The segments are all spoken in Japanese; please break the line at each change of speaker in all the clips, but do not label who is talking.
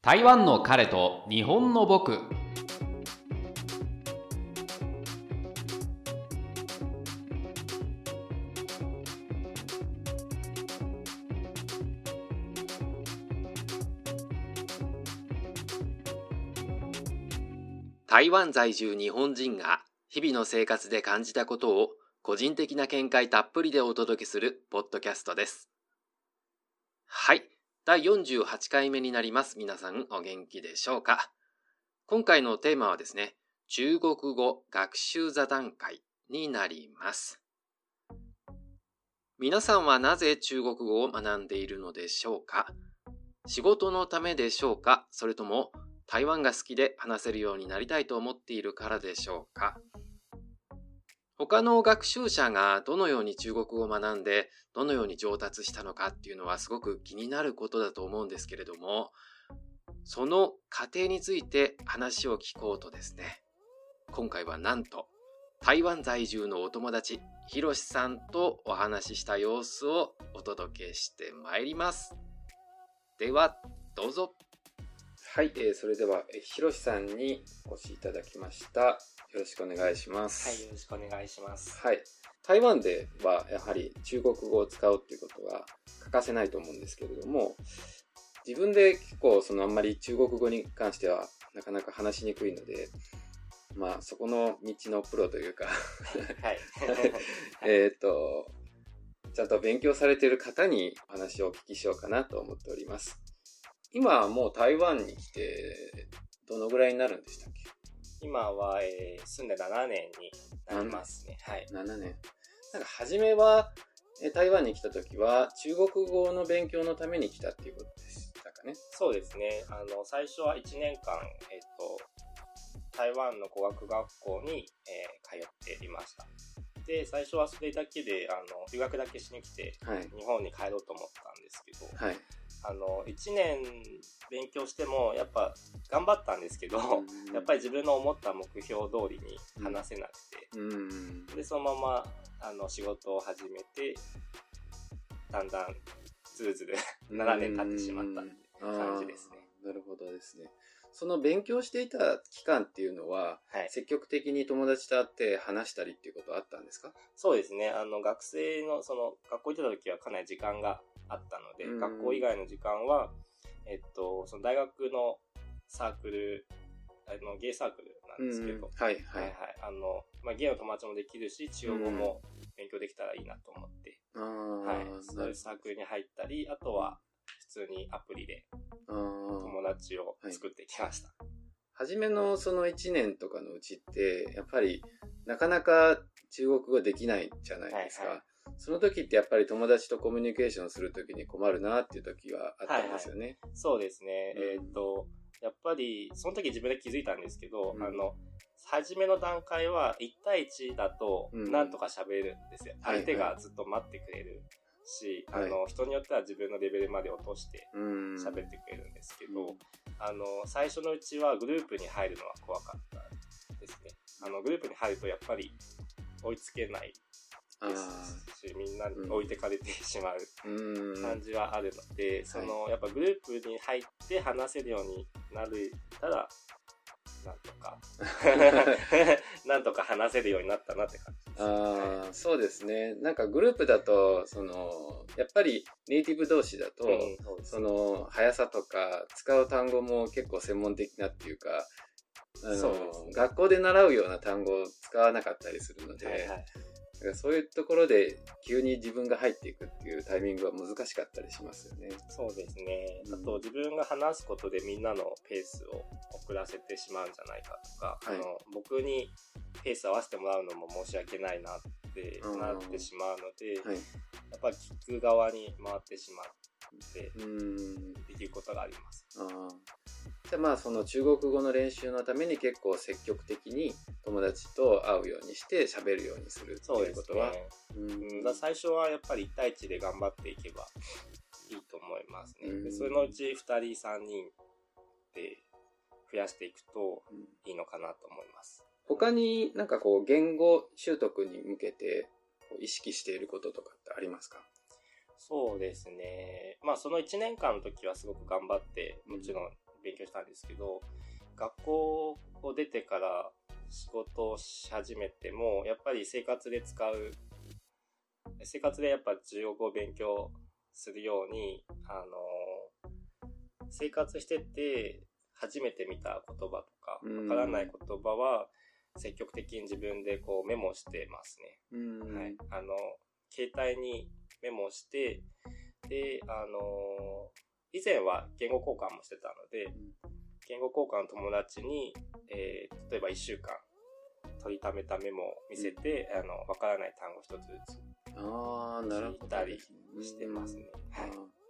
台湾の彼と日本の僕。台湾在住日本人が日々の生活で感じたことを個人的な見解たっぷりでお届けするポッドキャストです。はい、第48回目になります。皆さんお元気でしょうか。今回のテーマはですね、中国語学習座談会になります。皆さんはなぜ中国語を学んでいるのでしょうか。仕事のためでしょうか、それとも台湾が好きで話せるようになりたいと思っているからでしょうか。他の学習者がどのように中国語を学んでどのように上達したのかっていうのはすごく気になることだと思うんですけれども、その過程について話を聞こうとですね、今回はなんと台湾在住のお友達ひろしさんとお話しした様子をお届けしてまいります。ではどうぞ。
はい、それではひろしさんにお越しいただきました。よろしくお願いします。
はい、よろしくお願いします。
はい、台湾ではやはり中国語を使うっていうことは欠かせないと思うんですけれども、自分で結構あんまり中国語に関してはなかなか話しにくいので、まあそこの道のプロというか
はい
ちゃんと勉強されている方にお話をお聞きしようかなと思っております。今はもう台湾に来てどのぐらいになるんでしたっけ？
今は、住んで7年になりますね。はい。
7年。なんか初めは台湾に来た時は中国語の勉強のために来たっていうことでしたかね？
そうですね。最初は1年間、台湾の語学学校に、通っていました。で、最初はそれだけで、留学だけしに来て、
はい、
日本に帰ろうと思ったんですけど、
はい、
1年勉強してもやっぱ頑張ったんですけど、やっぱり自分の思った目標通りに話せなくて、でそのまま仕事を始めてだんだんずるずる7年経ってしまったって感じですね。
なるほどですね。その勉強していた期間っていうのは、はい、積極的に友達と会って話したりっていうことはあったんですか？
そうですね。学生の学校行ってた時はかなり時間があったので、学校以外の時間は、その大学のサークル、ゲイサークルなんですけど、
はいはい。
ゲイの友達もできるし、中国語も勉強できたらいいなと思って、はい、そういうサークルに入ったり、あとは普通にアプリで友達を作ってきました。
初めのその1年とかのうちって、やっぱりなかなか中国語できないじゃないですか。はいはい、その時ってやっぱり友達とコミュニケーションする時に困るなっていう時はあったんですよね。はいはい、
そうですね。やっぱりその時自分で気づいたんですけど、初めの段階は1対1だとなんとか喋れるんですよ。相手がずっと待ってくれるし、人によっては自分のレベルまで落として喋ってくれるんですけど、最初のうちはグループに入るのは怖かったですね。グループに入るとやっぱり追いつけないですし、みんなに置いてかれてしまう感じはあるので、やっぱグループに入って話せるようになれたら、なんとか話せるようになったなって感じです。
そうですね。なんかグループだと、やっぱりネイティブ同士だと、速さとか使う単語も結構専門的なっていうか、学校で習うような単語を使わなかったりするので、はいはい、だからそういうところで急に自分が入っていくっていうタイミングは難しかったりしますよね。
そうですね。あと自分が話すことでみんなのペースを遅らせてしまうんじゃないかとか、はい、僕にペース合わせてもらうのも申し訳ないなってなってしまうので、はい、やっぱり聞く側に回ってしまってできることがあります。
じゃあまあその中国語の練習のために結構積極的に友達と会うようにして喋るようにするっていうことは、
最初はやっぱり1対1で頑張っていけばいいと思いますね。でそのうち2人3人で増やしていくといいのかなと思います。
他になんかこう言語習得に向けて意識していることとかってありますか？
そうですね。まあその1年間の時はすごく頑張ってもちろん勉強したんですけど、学校を出てから仕事をし始めても、やっぱり生活でやっぱ中国語を勉強するように、生活してて初めて見た言葉とか、わからない言葉は積極的に自分でこうメモしてますね。はい。携帯にメモして、で、以前は言語交換もしてたので、言語交換の友達に、例えば1週間取りためたメモを見せて、わからない単語一つずつ聞いたりしてますね。はい。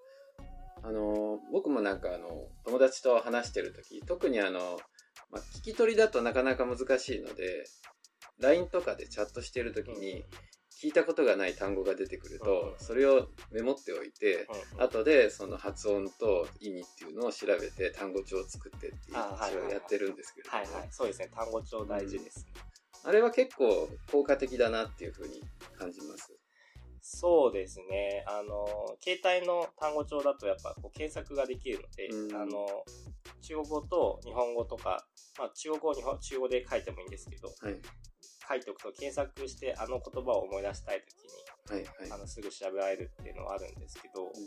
僕も友達と話してるとき、特に聞き取りだとなかなか難しいので、LINE とかでチャットしてるときに、聞いたことがない単語が出てくると、それをメモっておいて、後でその発音と意味っていうのを調べて単語帳を作ってっていう一応やってるんですけれども。
はいはい。そうですね。単語帳大事です。
あれは結構効果的だなっていうふうに感じます。
そうですね。携帯の単語帳だとやっぱこう検索ができるので、中国語と日本語とか、中国語を中国語で書いてもいいんですけど、はい、書いておくと検索して言葉を思い出したいときに、はいはい、すぐ調べられるっていうのはあるんですけど、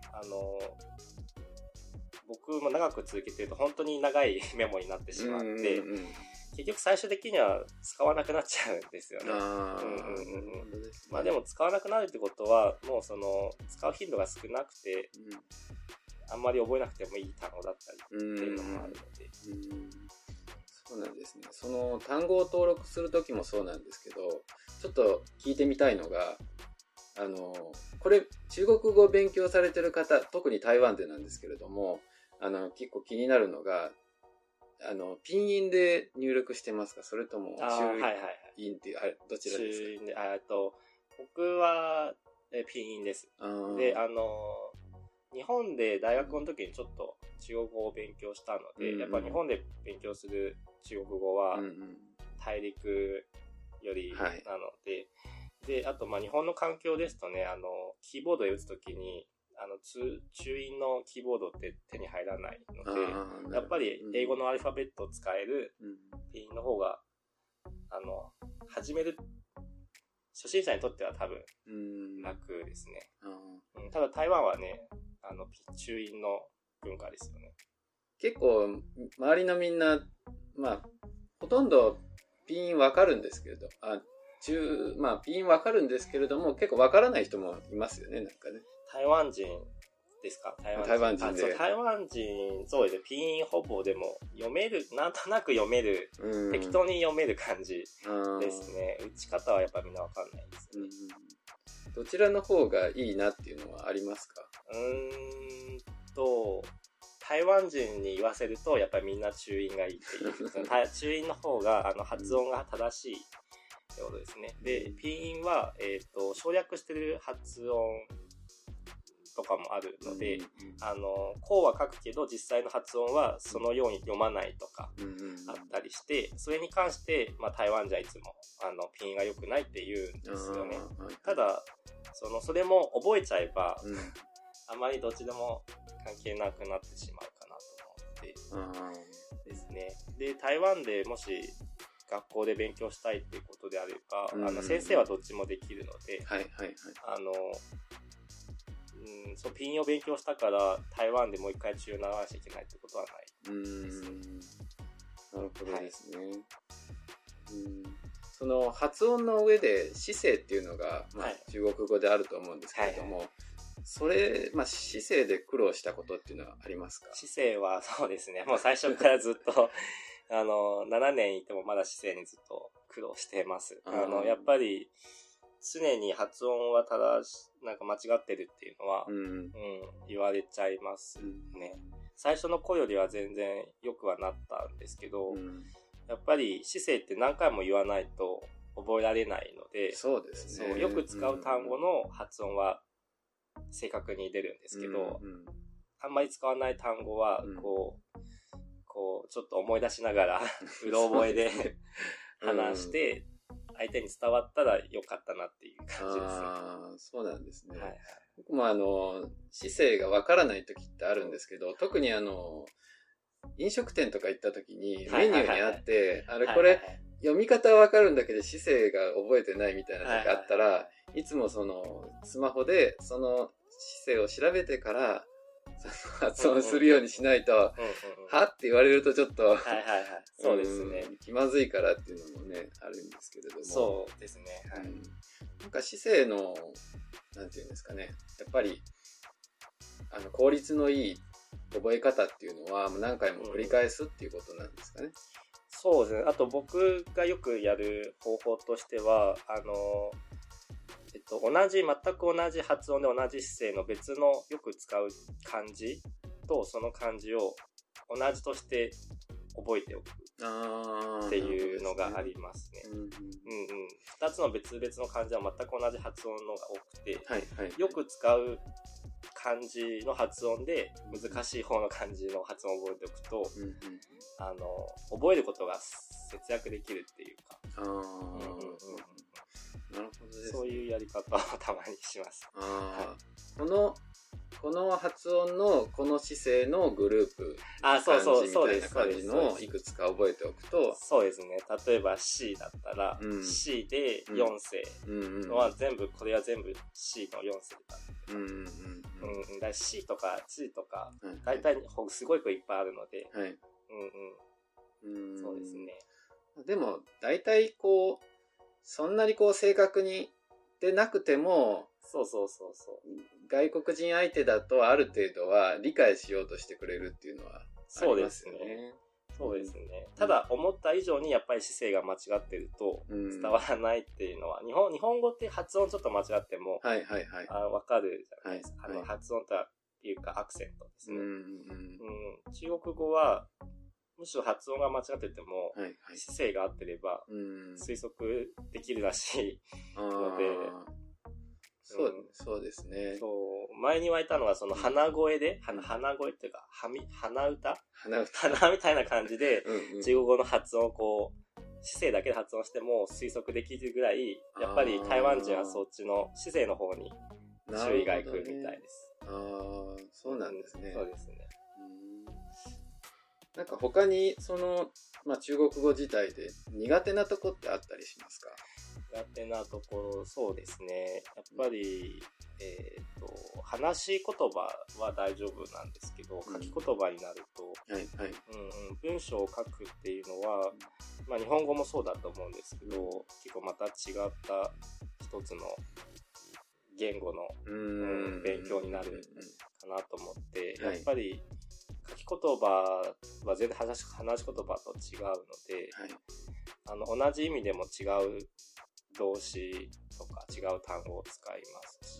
僕も長く続けてると本当に長いメモになってしまって、結局最終的には使わなくなっちゃうんですよね。でも使わなくなるってことは、もう使う頻度が少なくて、あんまり覚えなくてもいい単語だったりっていうのもあるので。
そうなんですね。その単語を登録するときもそうなんですけど、ちょっと聞いてみたいのが、これ中国語を勉強されてる方、特に台湾でなんですけれども、結構気になるのが、ピンインで入力してますか？それとも中インっていう、どちらですか？
僕はピンインです。で、日本で大学の時にちょっと中国語を勉強したので、やっぱ日本で勉強する中国語は大陸よりなので、で、あと日本の環境ですとね、キーボードで打つときに、中印のキーボードって手に入らないので、やっぱり英語のアルファベットを使えるピンの方が、初心者にとっては多分楽ですね。ただ台湾はね、中印の文化ですよね。
結構、周りのみんな、ほとんどピンわかるんですけれど、ピンわかるんですけれども、結構わからない人もいますよね、なんかね。
台湾人ですか？
台湾人で。
台湾人、そうですね。ピンほぼでも読める、なんとなく読める、適当に読める感じですね。打ち方はやっぱみんなわかんないですね。
どちらの方がいいなっていうのはありますか？
台湾人に言わせると、やっぱりみんな中印がいいっていう。中印の方が、発音が正しいってことですね。で、ピンは、省略してる発音とかもあるので、こうは書くけど、実際の発音はそのように読まないとか、あったりして、それに関して、台湾じゃいつも、ピンが良くないって言うんですよね。ただ、それも覚えちゃえば、あまりどっちでも関係なくなってしまうかなと思ってですね。で、台湾でもし学校で勉強したいっていうことであれば、先生はどっちもできるので、ピンを勉強したから台湾でもう一回中習わなきゃいけないってことはないですね。
なるほどですね。その発音の上で姿勢っていうのが、中国語であると思うんですけれども、それ、姿勢で苦労したことっていうのはありますか？
姿勢はそうですね。もう最初からずっと、7年いてもまだ姿勢にずっと苦労してます。やっぱり、常に発音はなんか間違ってるっていうのは、言われちゃいますね。最初の子よりは全然良くはなったんですけど、やっぱり姿勢って何回も言わないと覚えられないので、
そうですね。
よく使う単語の発音は正確に出るんですけど、あんまり使わない単語は、ちょっと思い出しながら、うろ覚えで話して、相手に伝わったらよかったなっていう感じです。
そうなんですね。僕も姿勢がわからない時ってあるんですけど、特に飲食店とか行った時にメニューにあって、
はいはいはい、
これ、
はいはいはい、
読み方はわかるんだけど姿勢が覚えてないみたいな時あったら、はいはいはい、いつもそのスマホでその姿勢を調べてから発音するようにしないと、はって言われるとちょっと、はいはいはい、
そうですね、
気まずいからっていうのもねあるんですけれども、
そうですね、はい、
なんか姿勢のなんていうんですかね、やっぱり効率のいい覚え方っていうのは何回も繰り返すっていうことなんですかね。
そうですね。あと僕がよくやる方法としては、全く同じ発音で同じ姿勢の別のよく使う漢字とその漢字を同じとして覚えておくっていうのがありますね。2つの別々の漢字は全く同じ発音のが多くて、はいはいはい、よく使う漢字の発音で難しい方の漢字の発音を覚えておくと、覚えることが節約できるっていうか、
なるほどですね。
そういうやり方をたまにします。
はい、この発音のこの姿勢のグループ漢字みたいな感じのいくつか覚えておくと、
そうですね。例えば C だったら、C で4声のはこれは全部 C の4声だ。だ C とか G とか、大体すごいいっぱいあるので、そうですね。
でも大体そんなに正確にでなくても、
そう
外国人相手だとある程度は理解しようとしてくれるっていうのはありますよね。
そうですね。ただ思った以上にやっぱり姿勢が間違ってると伝わらないっていうのは、日本語って発音ちょっと間違ってもわかるじゃないですか。発音というかアクセントですね。中国語はむしろ発音が間違ってても、姿勢が合ってれば推測できるらしいので、
そうですね。
前に言われたのは鼻声で、鼻声っていうか鼻歌みたいな感じで中国語の発音を姿勢だけで発音しても推測できるぐらい、やっぱり台湾人はそっちの姿勢の方に注意がいくみたいです。
そうなんですね。
そうですね。
なんか他に中国語自体で苦手なとこってあったりしますか？
苦手なところ、そうですね。やっぱり、話し言葉は大丈夫なんですけど、書き言葉になると、文章を書くっていうのは、日本語もそうだと思うんですけど、結構また違った一つの言語の、勉強になるかなと思って、やっぱり書き言葉は全然話し言葉と違うので、同じ意味でも違う動詞とか違う単語を使いますし、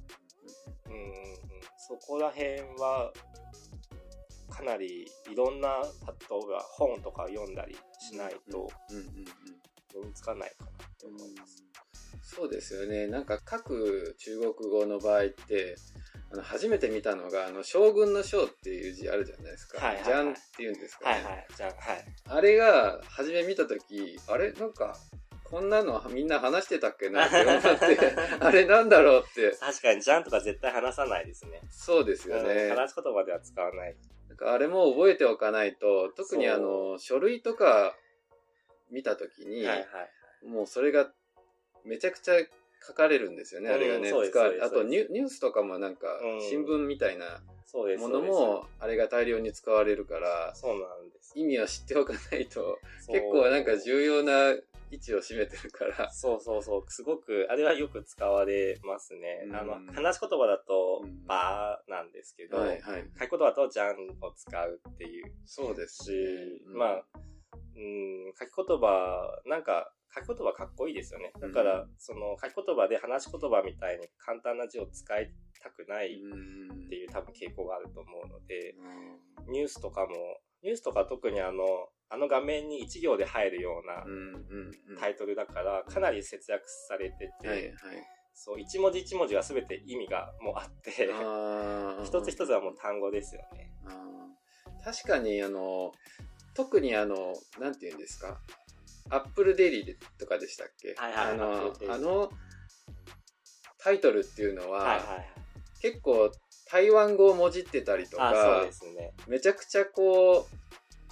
そこら辺はかなりいろんな、例えば本とか読んだりしないと身につかないかなと思います。
そうですよね。なんか書く中国語の場合って初めて見たのが将軍の将っていう字あるじゃないですか。ジャンっていうんですかね。
ジャン、
あれが初め見たとき、あれなんかこんなのみんな話してたっけなって思ってあれなんだろうって。
確かにジャンとか絶対話さないですね。
そうですよね。
話し言葉では使わない。
なんかあれも覚えておかないと、特に書類とか見たときに、もうそれがめちゃくちゃ書かれるんですよね、あれがね。あとニュースとかもなんか新聞みたいなものもあれが大量に使われるから、意味は知っておかないと結構なんか重要な位置を占めてるから。
すごくあれはよく使われますね。話し言葉だとバーなんですけど、書き言葉だとジャンを使うっていう。
そうですし、
書き言葉書き言葉かっこいいですよね。だから、書き言葉で話し言葉みたいに簡単な字を使いたくないっていう多分傾向があると思うので、ニュースとか特に画面に1行で入るようなタイトルだから、かなり節約されてて、一文字一文字が全て意味がもうあって、一つ一つはもう単語ですよね。
確かに特になんて言うんですか、アップルデイリーとかでしたっけ？タイトルっていうのは、結構台湾語をもじってたりとか、めちゃくちゃ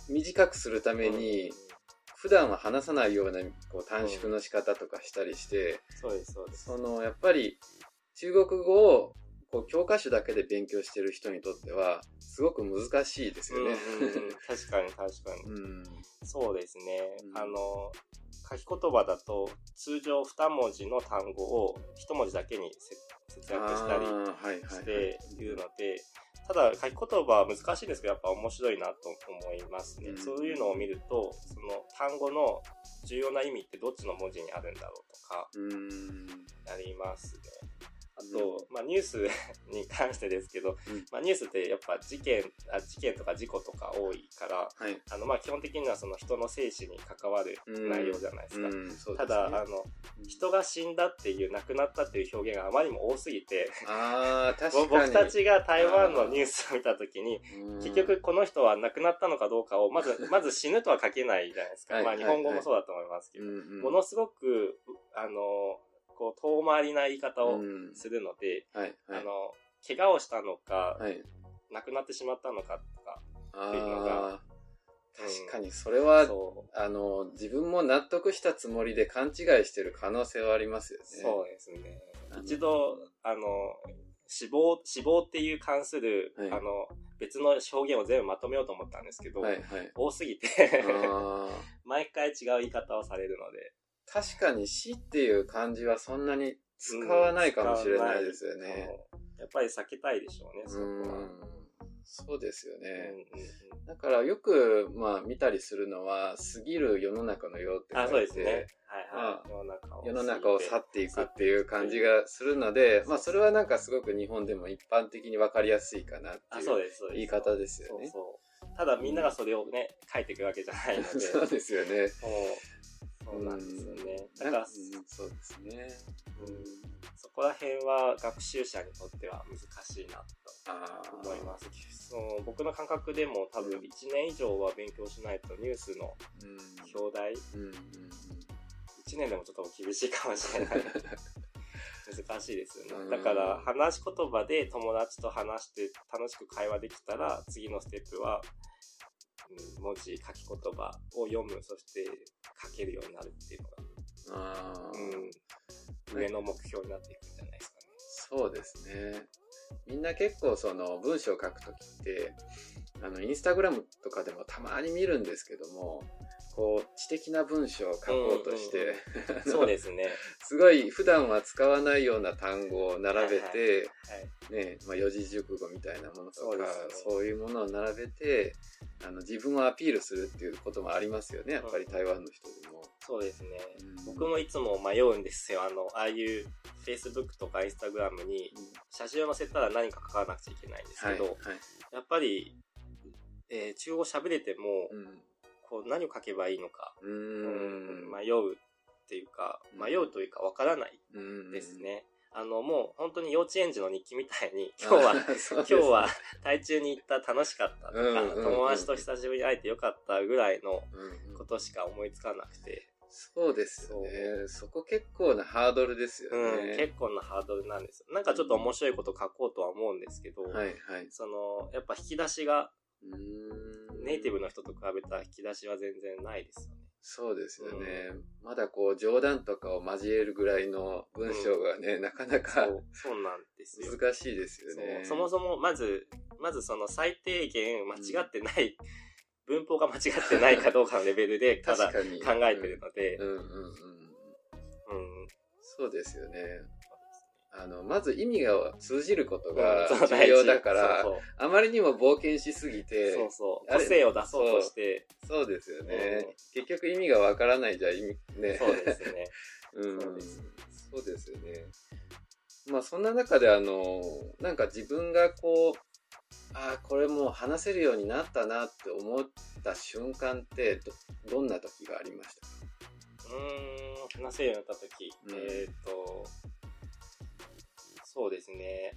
短くするために、普段は話さないようなこう短縮の仕方とかしたりして、
そうですそうです。
やっぱり中国語をこう教科書だけで勉強してる人にとってはすごく難しいですよね。
確かに確かに、そうですね。書き言葉だと通常2文字の単語を1文字だけに節約したりしているので、ただ書き言葉は難しいんですけど、やっぱ面白いなと思いますね。そういうのを見ると、その単語の重要な意味ってどっちの文字にあるんだろうとか、ありますね。あと、ニュースに関してですけど、ニュースってやっぱ事件とか事故とか多いから、基本的にはその人の生死に関わる内容じゃないですか。ただ、人が死んだっていう、亡くなったっていう表現があまりにも多すぎて、僕たちが台湾のニュースを見たときに、結局この人は亡くなったのかどうかを、まず死ぬとは書けないじゃないですか。日本語もそうだと思いますけど、ものすごく、こう遠回りな言い方をするので、怪我をしたのか、亡くなってしまったのかとかっていうのが、
確かにそれは自分も納得したつもりで勘違いしてる可能性はありますよね。
そうですね。一度死亡っていう関する、別の表現を全部まとめようと思ったんですけど、多すぎて毎回違う言い方をされるので。
確かに死っていう漢字はそんなに使わないかもしれないですよね。
やっぱり避けたいでしょうね、そこは。
そうですよね。だからよく見たりするのは、過ぎる世の中の世って書いて、世の中を去っていくっていう感じがするので、それはなんかすごく日本でも一般的に分かりやすいかなっていう言い方ですよね。
ただみんながそれをね、書いていくわけじゃないので。
そうですよね。
そうなんですよね。だから、
そうですね。
そこら辺は学習者にとっては難しいなと思います。僕の感覚でも多分1年以上は勉強しないとニュースの表題、1年でもちょっと厳しいかもしれない。難しいですよね。だから話し言葉で友達と話して楽しく会話できたら、次のステップは文字、書き言葉を読む、そして書けるようになるっていうのが、上の目標になっていくんじゃないですかね。
そうですね。みんな結構文章を書くときって、インスタグラムとかでもたまに見るんですけども、こう知的な文章を書こうとして、
そうですね。
すごい普段は使わないような単語を並べて、四字熟語みたいなものとか、そういうものを並べて、自分をアピールするっていうこともありますよね。やっぱり台湾の人でも。
そうですね。僕もいつも迷うんですよ。ああいう Facebook とか Instagram に写真を載せたら何か書かなくちゃいけないんですけど、やっぱり、中国語喋れても、こう何を書けばいいのか、迷うというかわからないですね。もう本当に幼稚園児の日記みたいに、今日は台中に行った楽しかったとか、友達と久しぶりに会えてよかったぐらいのことしか思いつかなくて。
そうですよね。そこ結構なハードルですよね。
結構なハードルなんですよ。なんかちょっと面白いこと書こうとは思うんですけど、やっぱ引き出しが、ネイティブの人と比べた引き出しは全然ないですよね。
そうですよね。まだこう冗談とかを交えるぐらいの文章がね、なかなか
そうなんですよ。
難しいですよね。
そもそもまずその最低限間違ってない、文法が間違ってないかどうかのレベルでただ考えてるので。
そうですよね。まず意味が通じることが重要だから、あまりにも冒険しすぎて、
個性を出そうとして。
そうですよね。結局意味がわからないじゃね。
そうですね。
そうですよね。そんな中でなんか自分がこう、これもう話せるようになったなって思った瞬間ってどんな時がありましたか？
話せるようになった時、そうですね。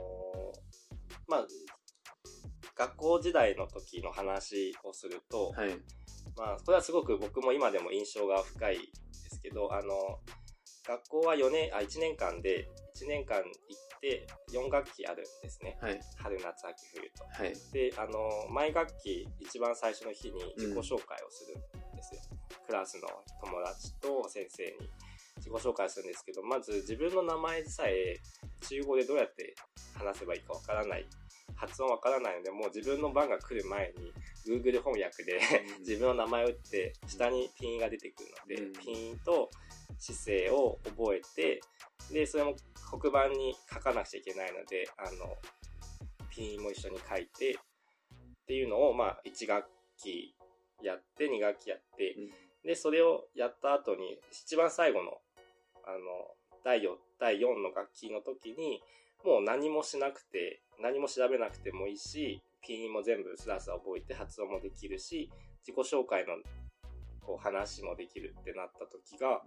学校時代の時の話をすると、これはすごく僕も今でも印象が深いですけど、学校は1年間で 1年間行って4学期あるんですね。
はい。
春、夏、秋、冬と。
はい。
で、毎学期一番最初の日に自己紹介をするんですよ。クラスの友達と先生に自己紹介するんですけど、まず自分の名前さえ中語でどうやって話せばいいかわからない。発音わからないので、もう自分の番が来る前に Google 翻訳で自分の名前を打って下にピンが出てくるので、ピンと姿勢を覚えて、でそれも黒板に書かなくちゃいけないので、ピンも一緒に書いてっていうのを1学期やって2学期やって、でそれをやった後に一番最後の第4の学期の時にもう何もしなくて、何も調べなくてもいいし、ピンも全部スラスラ覚えて発音もできるし、自己紹介のこう話もできるってなった時が、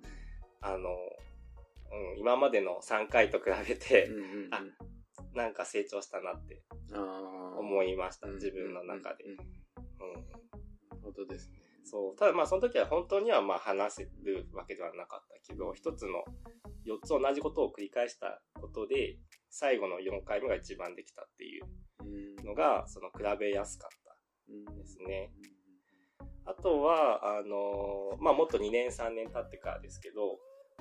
今までの3回と比べて、なんか成長したなって思いました、自分の中で。
本当ですね。
そう。ただその時は本当には話せるわけではなかったけど、一つの4つ同じことを繰り返したことで、最後の4回目が一番できたっていうのが、比べやすかったですね。あとは、もっと2年3年経ってからですけど、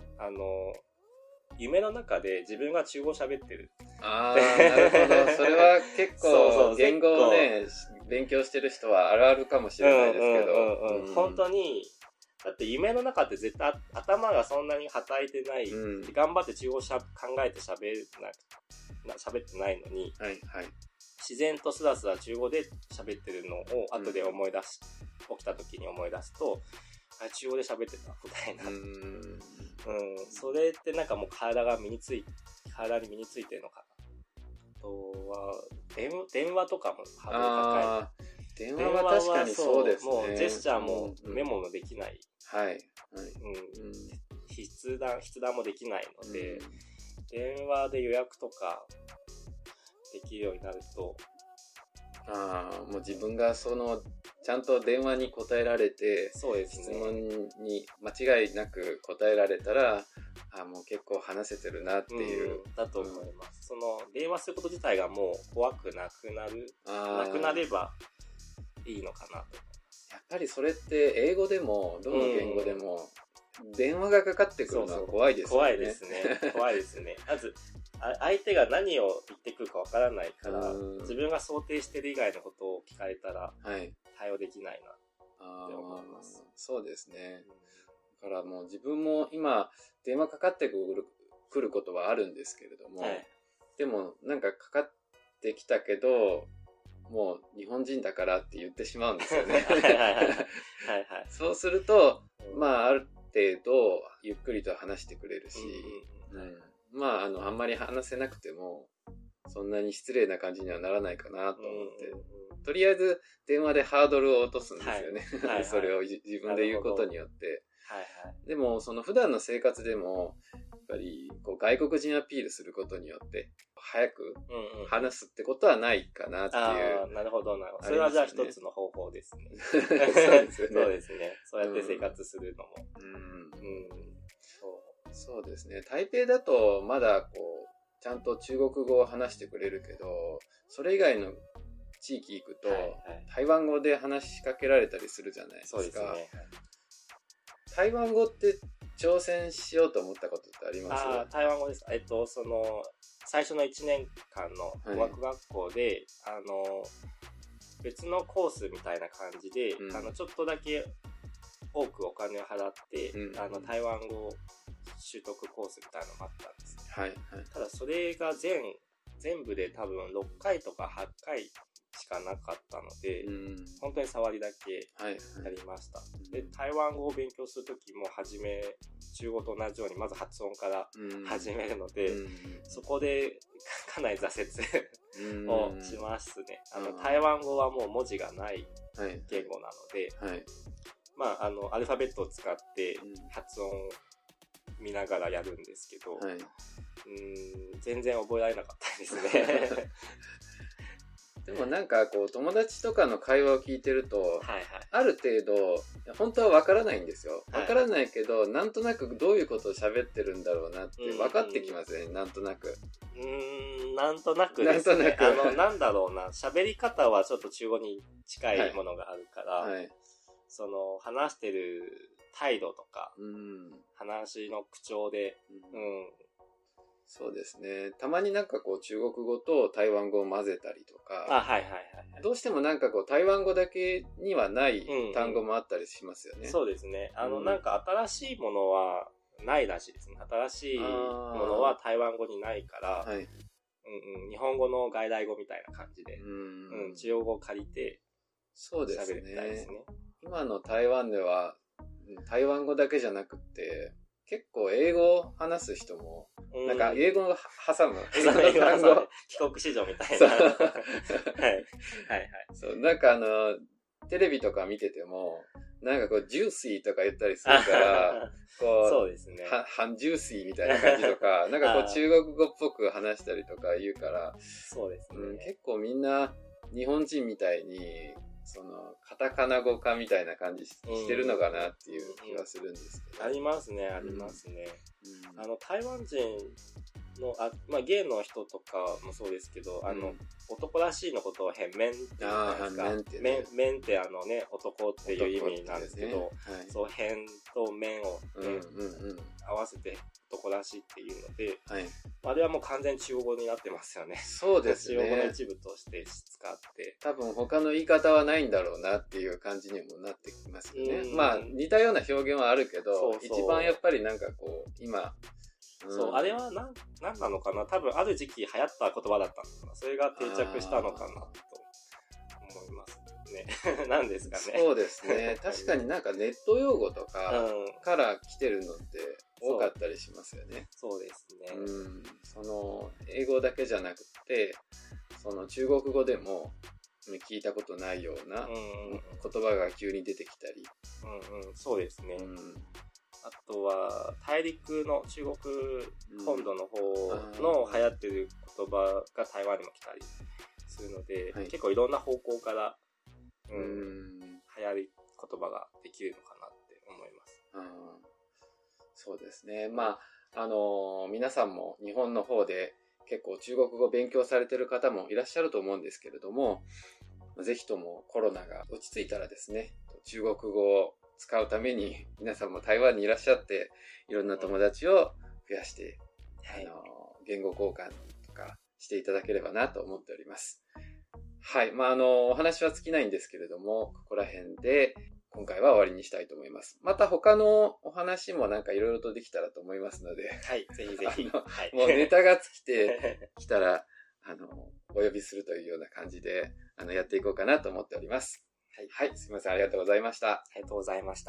夢の中で自分が中語喋ってる。
なるほど。それは結構、言語をね、勉強してる人はあるあるかもしれないですけど。
本当に、だって夢の中って絶対頭がそんなに働いてない、頑張って中語考えて喋ってないのに、自然とスラスラ中語で喋ってるのを後で起きた時に思い出すと、中語で喋ってたみたいな。それってなんかもう体に身についてるのかな。あとは、電話とかもハードル高い。
電話は確かにそうですね。
もうジェスチャーもメモもできない。筆談もできないので、電話で予約とかできるようになると、
もう自分がちゃんと電話に答えられて、
そうですね、
質問に間違いなく答えられたら、もう結構話せてるなっていう。
だと思います。電話すること自体がもう怖くなくなればいいのかなと思います。
やっぱりそれって英語でもどの言語でも電話がかかってくるのは怖いですよね。
怖いですね。怖いですね。まず相手が何を言ってくるかわからないから、自分が想定してる以外のことを聞かれたら対応できないなって思います。
そうですね。だからもう自分も今電話かかってくることはあるんですけれども、でもなんかかかってきたけど、もう日本人だからって言ってしまうんですよね。そうすると、ある程度ゆっくりと話してくれるし、あんまり話せなくてもそんなに失礼な感じにはならないかなと思って、とりあえず電話でハードルを落とすんですよね。それを自分で言うことによって。でも普段の生活でもやっぱり外国人アピールすることによって早く話すってことはないかなっていう。
なるほどなるほど。それはじゃあ一つの方法ですね。そうですね。そうやって生活するのも。
そうですね。台北だとまだちゃんと中国語を話してくれるけど、それ以外の地域行くと台湾語で話しかけられたりするじゃないですか。そうですね。台湾語って挑戦しようと思ったことってあります？
台湾語です。最初の1年間の語学学校で、別のコースみたいな感じで、ちょっとだけ多くお金を払って、台湾語習得コースみたいなのがあったんですね。ただそれが全部で多分6回とか8回しかなかったので、本当に触りだけやりました。で、台湾語を勉強するときも中語と同じようにまず発音から始めるので、そこでかなり挫折をしますね。台湾語はもう文字がない言語なので、アルファベットを使って発音見ながらやるんですけど、全然覚えられなかったですね。
でもなんかこう友達とかの会話を聞いてると、
はいはい、
ある程度本当は分からないんですよ。分からないけど、なんとなくどういうことを喋ってるんだろうなって分かってきますね、なんとなく。
なんとなくですね。なんだろうな、喋り方はちょっと中語に近いものがあるから、はい、その話してる態度とか、話の口調で、
そうですね。たまになんかこう中国語と台湾語を混ぜたりとか、どうしてもなんかこう台湾語だけにはない単語もあったりしますよね。
そうですね。なんか新しいものはないらしいですね。新しいものは台湾語にないから、日本語の外来語みたいな感じで、中国語を借りて喋るみたいですね。
今の台湾では台湾語だけじゃなくて、結構英語を話す人も、なんか英語を挟む。英語の単語。
帰国子女みたいな。はい。
そう、なんかテレビとか見てても、なんかこう、ジューシーとか言ったりするから、こう、
そうですね。
半ジューシーみたいな感じとか、なんかこう、中国語っぽく話したりとか言うから、
そうですね。
結構みんな、日本人みたいに、カタカナ語化みたいな感じしてるのかなっていう気はするんですけど。
ありますね、ありますね。台湾人の、ゲイの人とかもそうですけど、男らしいのことを変面って言うんですか。面って男っていう意味なんですけど、そう、変と面を合わせて男らしいっていうので、あれはもう完全に中国語になってますよね。
そうですね。
中国語の一部として使って。
多分他の言い方はないんだろうなっていう感じにもなってきますよね。まあ似たような表現はあるけど、一番やっぱりなんかこう、今、
そう、あれは何なのかな、多分ある時期流行った言葉だったのかな。それが定着したのかなと思いますね。何ですかね。
そうですね。確かになんかネット用語とかから来てるのって多かったりしますよね。
そうですね。
英語だけじゃなくて、中国語でも聞いたことないような言葉が急に出てきたり。
そうですね。あとは大陸の中国本土の方の流行ってる言葉が台湾にも来たりするので、結構いろんな方向から流行り言葉ができるのかなって思います。
そうですね。まあ皆さんも日本の方で結構中国語を勉強されてる方もいらっしゃると思うんですけれども、ぜひともコロナが落ち着いたらですね、中国語を使うために皆さんも台湾にいらっしゃっていろんな友達を増やして、言語交換とかしていただければなと思っております。はい。お話は尽きないんですけれども、ここら辺で今回は終わりにしたいと思います。また他のお話もなんかいろいろとできたらと思いますので、
はい、ぜひぜひ。
もうネタが尽きてきたら、お呼びするというような感じで、やっていこうかなと思っております。はい、すみません。ありがとうございました。
ありがとうございました。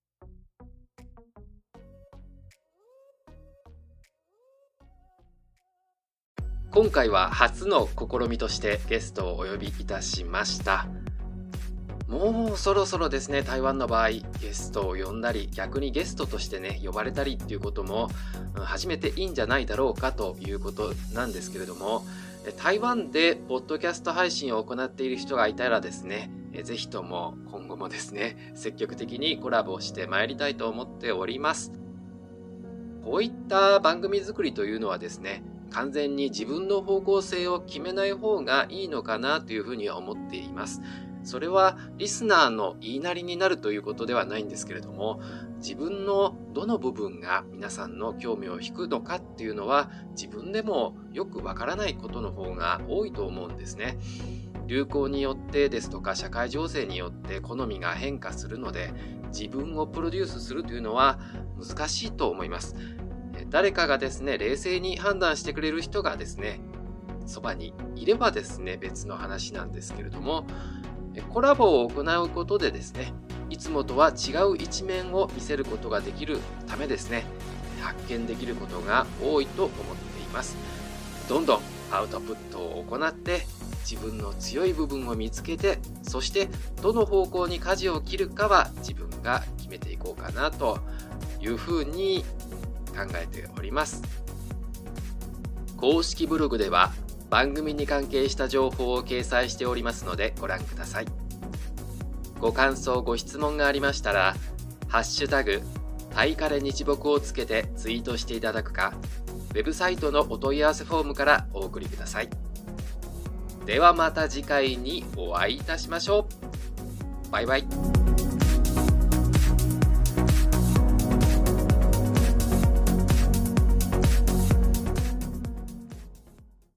今回は初の試みとしてゲストをお呼びいたしました。もうそろそろですね、台湾の場合ゲストを呼んだり、逆にゲストとしてね呼ばれたりっていうことも始めていいんじゃないだろうかということなんですけれども、台湾でポッドキャスト配信を行っている人がいたらですね、ぜひとも今後もですね積極的にコラボしてまいりたいと思っております。こういった番組作りというのはですね、完全に自分の方向性を決めない方がいいのかなというふうには思っています。それはリスナーの言いなりになるということではないんですけれども、自分のどの部分が皆さんの興味を引くのかっていうのは自分でもよくわからないことの方が多いと思うんですね。流行によってですとか社会情勢によって好みが変化するので、自分をプロデュースするというのは難しいと思います。誰かがですね冷静に判断してくれる人がですねそばにいればですね別の話なんですけれども、コラボを行うことでですねいつもとは違う一面を見せることができるためですね、発見できることが多いと思っています。どんどんアウトプットを行って自分の強い部分を見つけて、そしてどの方向に舵を切るかは自分が決めていこうかなというふうに考えております。公式ブログでは番組に関係した情報を掲載しておりますのでご覧ください。ご感想ご質問がありましたらハッシュタグタイカレ日木をつけてツイートしていただくか、ウェブサイトのお問い合わせフォームからお送りください。ではまた次回にお会いいたしましょう。バイバイ。